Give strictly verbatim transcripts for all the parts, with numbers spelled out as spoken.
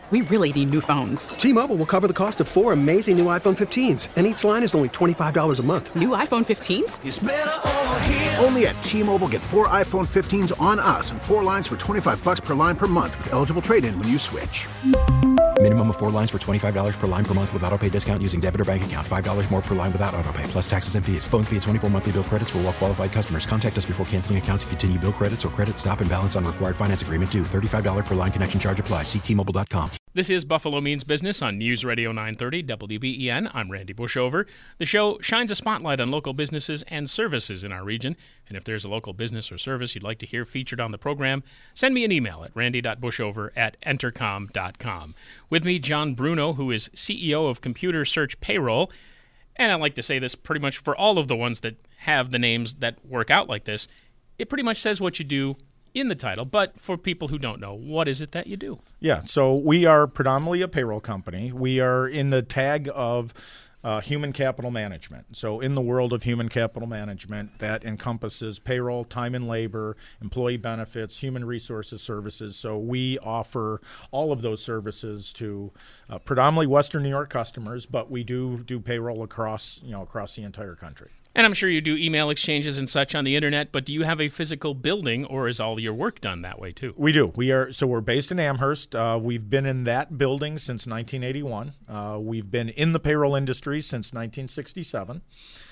We really need new phones. T-Mobile will cover the cost of four amazing new iPhone fifteens, and each line is only twenty-five dollars a month. New iPhone fifteens? It's better over here. Only at T-Mobile, get four iPhone fifteens on us and four lines for twenty-five dollars per line per month with eligible trade-in when you switch. Minimum of four lines for twenty-five dollars per line per month with autopay discount using debit or bank account. five dollars more per line without autopay, plus taxes and fees. Phone fee at twenty-four monthly bill credits for well-qualified customers. Contact us before canceling account to continue bill credits or credit stop and balance on required finance agreement due. thirty-five dollars per line connection charge applies. See T Mobile dot com. This is Buffalo Means Business on News Radio nine thirty W B E N. I'm Randy Bushover. The show shines a spotlight on local businesses and services in our region. And if there's a local business or service you'd like to hear featured on the program, send me an email at randy dot bushover at entercom dot com. With me, John Bruno, who is C E O of Computer Search Payroll. And I like to say this pretty much for all of the ones that have the names that work out like this. It pretty much says what you do in the title, but for people who don't know, what is it that you do? Yeah, so we are predominantly a payroll company. We are in the tag of uh, human capital management. So in the world of human capital management, that encompasses payroll, time and labor, employee benefits, human resources services. So we offer all of those services to uh, predominantly Western New York customers, but we do do payroll across, you know, across the entire country. And I'm sure you do email exchanges and such on the internet, but do you have a physical building, or is all your work done that way too? We do. We are so we're based in Amherst. Uh, we've been in that building since nineteen eighty-one. Uh, we've been in the payroll industry since nineteen sixty-seven.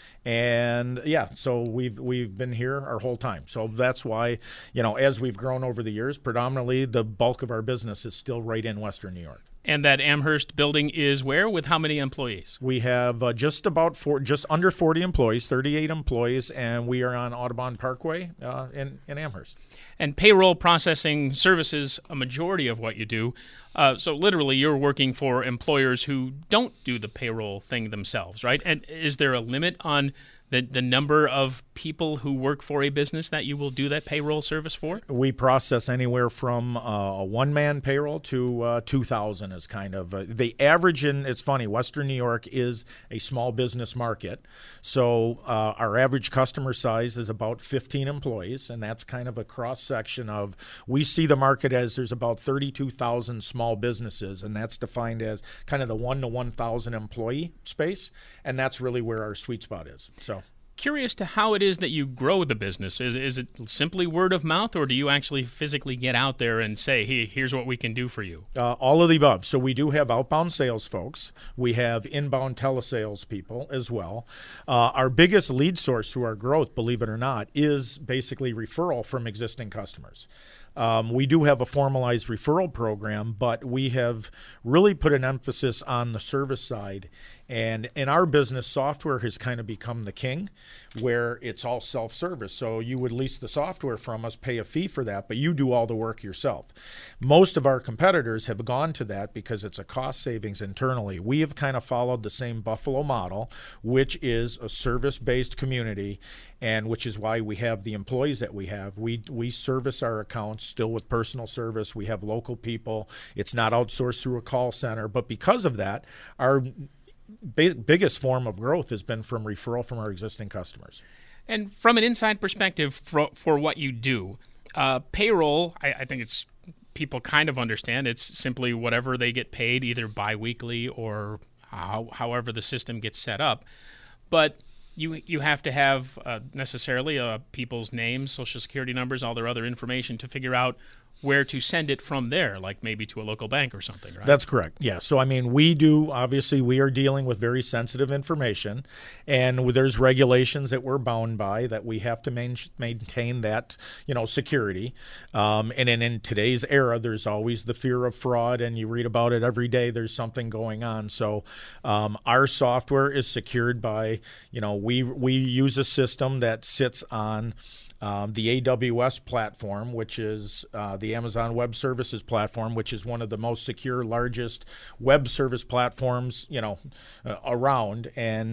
And yeah, so we've we've been here our whole time. So that's why, you know, as we've grown over the years, predominantly the bulk of our business is still right in Western New York. And that Amherst building is where, with how many employees? We have uh, just about four, just under forty employees, thirty-eight employees, and we are on Audubon Parkway uh, in, in Amherst. And payroll processing services, a majority of what you do. Uh, so literally you're working for employers who don't do the payroll thing themselves, right? And is there a limit on the, the number of people who work for a business that you will do that payroll service for? We process anywhere from uh, a one-man payroll to uh, two thousand is kind of uh, the average. In it's funny, Western New York is a small business market. So uh, our average customer size is about fifteen employees, and that's kind of a cross-section of, we see the market as there's about thirty-two thousand small businesses, and that's defined as kind of the one to one thousand employee space, and that's really where our sweet spot is. So. Curious to how it is that you grow the business. Is is it simply word of mouth, or do you actually physically get out there and say, hey, here's what we can do for you? Uh, all of the above. So we do have outbound sales folks. We have inbound telesales people as well. Uh, our biggest lead source to our growth, believe it or not, is basically referral from existing customers. Um, we do have a formalized referral program, but we have really put an emphasis on the service side. And in our business, software has kind of become the king, where it's all self-service. So you would lease the software from us, pay a fee for that, but you do all the work yourself. Most of our competitors have gone to that because it's a cost savings internally. We have kind of followed the same Buffalo model, which is a service-based community, and which is why we have the employees that we have. We we service our accounts still with personal service. We have local people. It's not outsourced through a call center. But because of that, our ba- biggest form of growth has been from referral from our existing customers. And from an inside perspective for, for what you do, uh, payroll, I, I think it's people kind of understand. It's simply whatever they get paid, either biweekly or how, however the system gets set up. But You you have to have uh, necessarily uh, people's names, social security numbers, all their other information to figure out where to send it from there, like maybe to a local bank or something, right? That's correct. Yeah. So, I mean, we do, obviously, we are dealing with very sensitive information, and there's regulations that we're bound by that we have to main, maintain that, you know, security. Um, and in, in today's era, there's always the fear of fraud, and you read about it every day. There's something going on. So um, our software is secured by, you know, we we use a system that sits on Um, the A W S platform, which is uh, the Amazon Web Services platform, which is one of the most secure, largest web service platforms, you know, uh, around.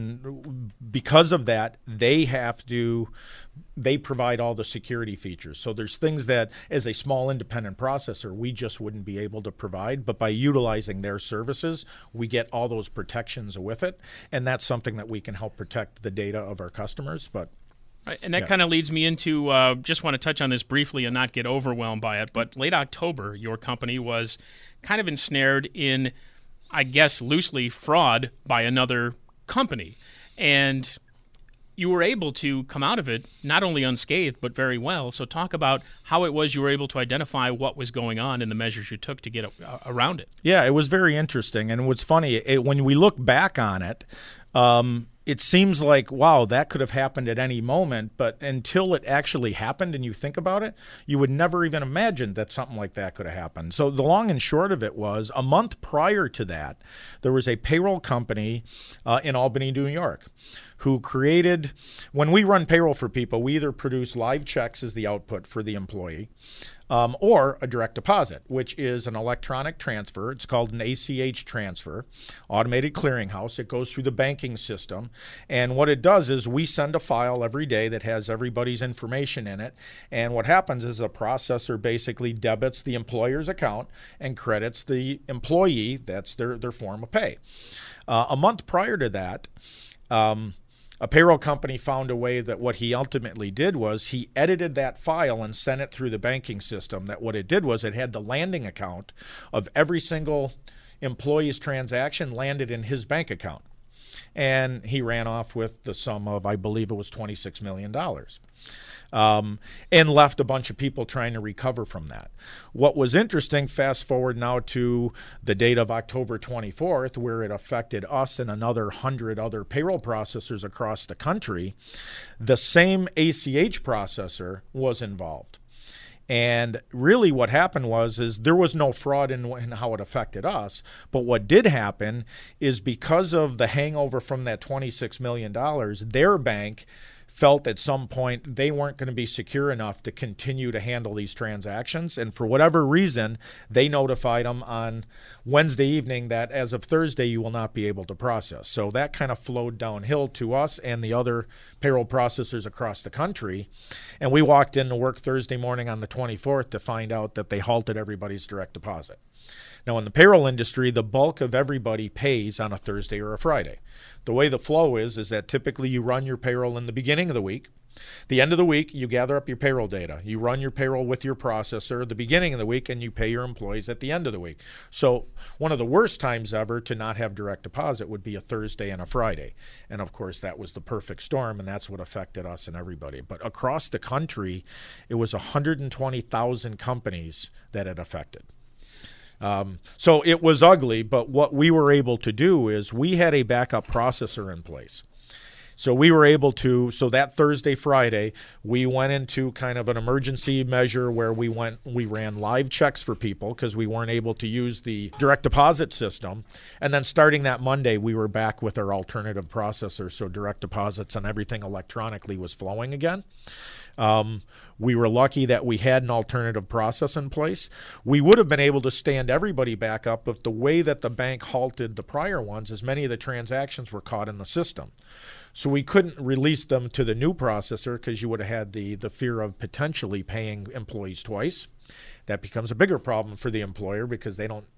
And because of that, they have to, they provide all the security features. So there's things that, as a small independent processor, we just wouldn't be able to provide. But by utilizing their services, we get all those protections with it. And that's something that we can help protect the data of our customers. But Right, and that Yeah. kind of leads me into, uh, just want to touch on this briefly and not get overwhelmed by it, but late October, your company was kind of ensnared in, I guess, loosely fraud by another company. And you were able to come out of it not only unscathed, but very well. So talk about how it was you were able to identify what was going on and the measures you took to get uh, around it. Yeah, it was very interesting. And what's funny, it, when we look back on it, um, it seems like, wow, that could have happened at any moment. But until it actually happened and you think about it, you would never even imagine that something like that could have happened. So the long and short of it was, a month prior to that, there was a payroll company uh, in Albany, New York, who created, when we run payroll for people, we either produce live checks as the output for the employee, um, or a direct deposit, which is an electronic transfer. It's called an A C H transfer, automated clearinghouse. It goes through the banking system. And what it does is we send a file every day that has everybody's information in it. And what happens is a processor basically debits the employer's account and credits the employee. That's their, their form of pay. Uh, a month prior to that, um, a payroll company found a way that what he ultimately did was he edited that file and sent it through the banking system. That what it did was it had the landing account of every single employee's transaction landed in his bank account. And he ran off with the sum of, I believe it was twenty-six million dollars. Um, and left a bunch of people trying to recover from that. What was interesting, fast forward now to the date of October twenty-fourth, where it affected us and another hundred other payroll processors across the country, the same A C H processor was involved. And really what happened was is there was no fraud in, in how it affected us. But what did happen is because of the hangover from that twenty-six million dollars, their bank felt at some point they weren't going to be secure enough to continue to handle these transactions. And for whatever reason, they notified them on Wednesday evening that as of Thursday, you will not be able to process. So that kind of flowed downhill to us and the other payroll processors across the country. And we walked into work Thursday morning on the twenty-fourth to find out that they halted everybody's direct deposit. Now, in the payroll industry, the bulk of everybody pays on a Thursday or a Friday. The way the flow is, is that typically you run your payroll in the beginning of the week. The end of the week, you gather up your payroll data. You run your payroll with your processor at the beginning of the week, and you pay your employees at the end of the week. So one of the worst times ever to not have direct deposit would be a Thursday and a Friday. And, of course, that was the perfect storm, and that's what affected us and everybody. But across the country, it was one hundred twenty thousand companies that it affected. Um, so it was ugly, but what we were able to do is we had a backup processor in place. So we were able to, so that Thursday, Friday, we went into kind of an emergency measure where we went, we ran live checks for people because we weren't able to use the direct deposit system. And then starting that Monday, we were back with our alternative processor. So direct deposits and everything electronically was flowing again. Um, we were lucky that we had an alternative process in place. We would have been able to stand everybody back up, but the way that the bank halted the prior ones is many of the transactions were caught in the system. So we couldn't release them to the new processor because you would have had the, the fear of potentially paying employees twice. That becomes a bigger problem for the employer because they don't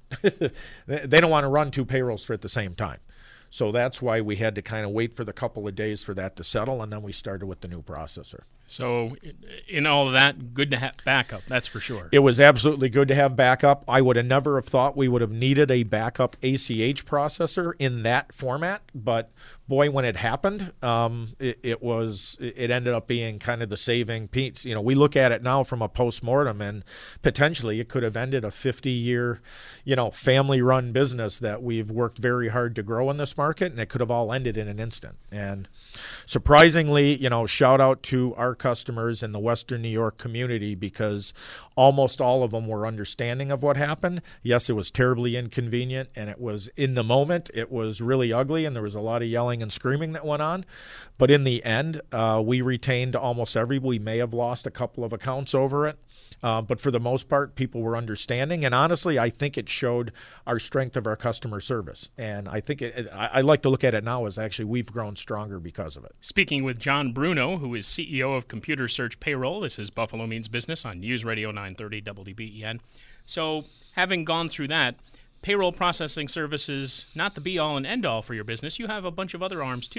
they don't want to run two payrolls for at the same time. So that's why we had to kind of wait for the couple of days for that to settle, and then we started with the new processor. So in all of that, good to have backup, that's for sure. It was absolutely good to have backup. I would have never have thought we would have needed a backup A C H processor in that format, but boy, when it happened, um, it, it was it ended up being kind of the saving piece. You know, we look at it now from a postmortem, and potentially it could have ended a fifty-year, you know, family-run business that we've worked very hard to grow in this market, and it could have all ended in an instant. And surprisingly, you know, shout out to our customers in the Western New York community because almost all of them were understanding of what happened. Yes, it was terribly inconvenient, and it was in the moment, it was really ugly, and there was a lot of yelling and screaming that went on. But in the end, uh, we retained almost every. We may have lost a couple of accounts over it, uh, but for the most part, people were understanding. And honestly, I think it showed our strength of our customer service. And I think it, it, I, I like to look at it now as actually we've grown stronger because of it. Speaking with John Bruno, who is C E O of Computer Search Payroll. This is Buffalo Means Business on News Radio nine thirty W D B E N. So having gone through that, payroll processing services, not the be-all and end-all for your business. You have a bunch of other arms, too.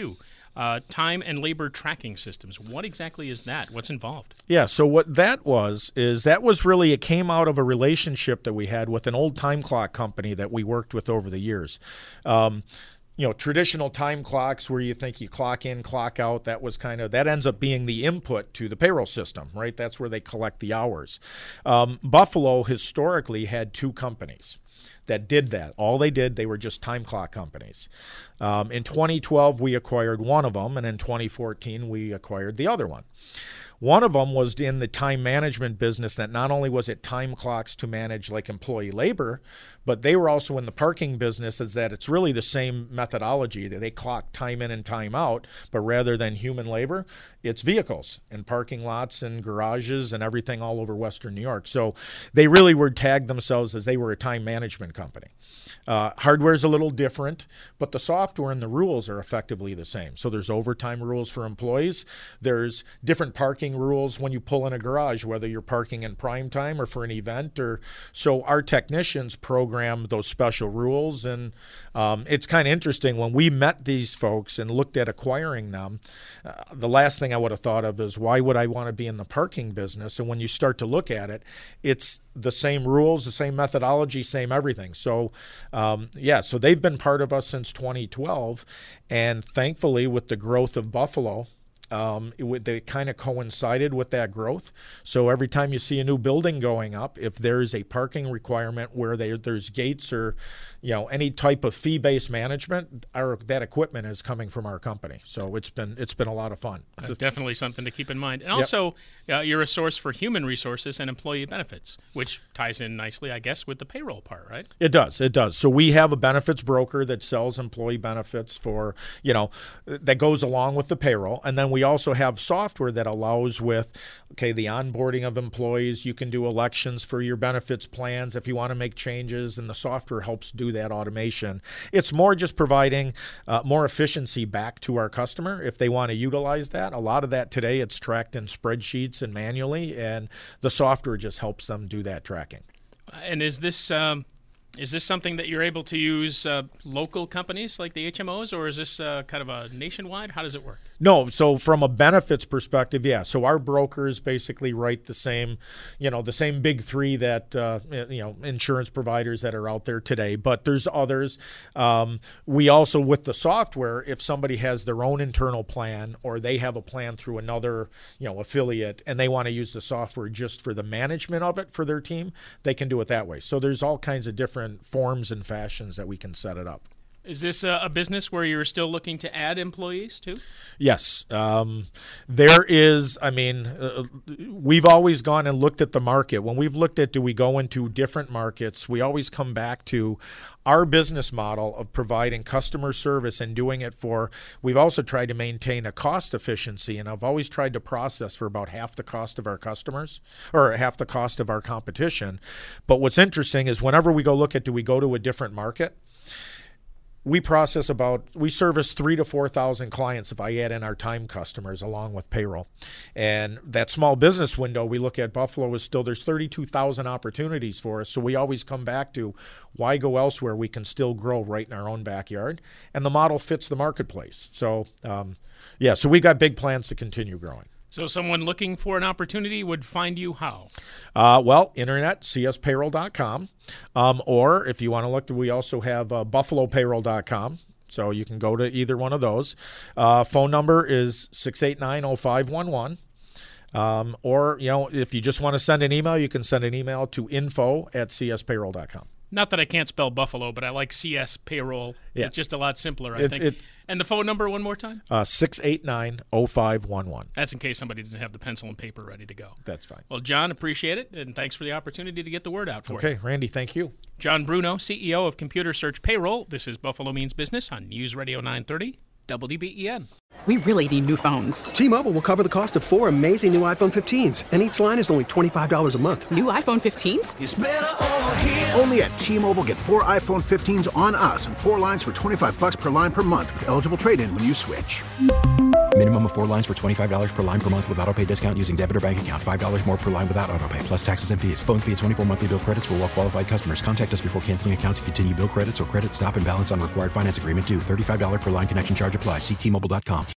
uh, time and labor tracking systems. What exactly is that? What's involved? Yeah, so what that was is that was really, it came out of a relationship that we had with an old time clock company that we worked with over the years. Um, you know, traditional time clocks where you think you clock in, clock out, that was kind of, that ends up being the input to the payroll system, right? That's where they collect the hours. Um, Buffalo historically had two companies that did that. All they did, they were just time clock companies. Um, in twenty twelve, we acquired one of them, and in twenty fourteen, we acquired the other one. One of them was in the time management business that not only was it time clocks to manage like employee labor, but they were also in the parking business, is that it's really the same methodology that they clock time in and time out, but rather than human labor, it's vehicles and parking lots and garages and everything all over Western New York. So they really were tagged themselves as they were a time management company. Uh, hardware is a little different, but the software and the rules are effectively the same. So there's overtime rules for employees. There's different parking rules when you pull in a garage, whether you're parking in prime time or for an event. Or so our technicians program those special rules. And um, it's kind of interesting when we met these folks and looked at acquiring them. Uh, the last thing I would have thought of is, why would I want to be in the parking business? And when you start to look at it, it's the same rules, the same methodology, same everything. So, um, yeah, so they've been part of us since twenty twelve. And thankfully, with the growth of Buffalo, Um, it, they kind of coincided with that growth. So every time you see a new building going up, if there's a parking requirement where they, there's gates or, you know, any type of fee-based management, our, that equipment is coming from our company. So it's been it's been a lot of fun. Uh, definitely something to keep in mind. And also, yep. uh, you're a source for human resources and employee benefits, which ties in nicely, I guess, with the payroll part, right? It does. It does. So we have a benefits broker that sells employee benefits for, you know, that goes along with the payroll. And then we We also have software that allows with, okay, the onboarding of employees. You can do elections for your benefits plans if you want to make changes, and the software helps do that automation. It's more just providing uh, more efficiency back to our customer if they want to utilize that. A lot of that today, it's tracked in spreadsheets and manually, and the software just helps them do that tracking. And is this um, is this something that you're able to use uh, local companies like the H M Os, or is this uh, kind of a nationwide? How does it work? No, so from a benefits perspective, yeah. So our brokers basically write the same, you know, the same big three that, uh, you know, insurance providers that are out there today. But there's others. Um, we also, with the software, if somebody has their own internal plan or they have a plan through another, you know, affiliate and they want to use the software just for the management of it for their team, they can do it that way. So there's all kinds of different forms and fashions that we can set it up. Is this a, a business where you're still looking to add employees too? Yes. Um, there is, I mean, uh, we've always gone and looked at the market. When we've looked at do we go into different markets, we always come back to our business model of providing customer service and doing it for, we've also tried to maintain a cost efficiency, and I've always tried to process for about half the cost of our customers or half the cost of our competition. But what's interesting is whenever we go look at do we go to a different market, we process about, we service three to four thousand clients if I add in our time customers along with payroll. And that small business window we look at, Buffalo is still, there's thirty-two thousand opportunities for us. So we always come back to why go elsewhere? We can still grow right in our own backyard. And the model fits the marketplace. So, um, yeah, so we got big plans to continue growing. So someone looking for an opportunity would find you how? Uh, well, internet, c s payroll dot com. Um, or if you want to look, we also have uh, buffalo payroll dot com. So you can go to either one of those. Uh, phone number is six eight nine, oh five one one. Um, or, you know, if you just want to send an email, you can send an email to info at c s payroll dot com. Not that I can't spell Buffalo, but I like C S Payroll. Yeah. It's just a lot simpler, I it's, think. It, and the phone number one more time? Uh, six eight nine, oh five one one. That's in case somebody didn't have the pencil and paper ready to go. That's fine. Well, John, appreciate it, and thanks for the opportunity to get the word out for okay, you. Okay, Randy, thank you. John Bruno, C E O of Computer Search Payroll. This is Buffalo Means Business on News Radio nine thirty, W D B E N. We really need new phones. T-Mobile will cover the cost of four amazing new iPhone fifteens, and each line is only twenty-five dollars a month. New iPhone fifteens? It's better over here. Only at T-Mobile, get four iPhone fifteens on us and four lines for twenty-five bucks per line per month with eligible trade-in when you switch. Minimum of four lines for twenty-five dollars per line per month with autopay discount using debit or bank account. five dollars more per line without autopay, plus taxes and fees. Phone fee at twenty-four monthly bill credits for well-qualified customers. Contact us before canceling account to continue bill credits or credit stop and balance on required finance agreement due. thirty-five dollars per line connection charge applies. See T Mobile dot com.